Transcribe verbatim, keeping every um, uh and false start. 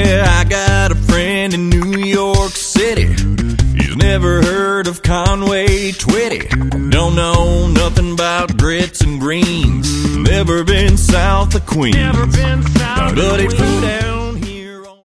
Yeah, I got a friend in New York City. He's never heard of Conway Twitty. Don't know nothing about grits and greens. Never been south of Queens. Never been south But of he flew Queens. down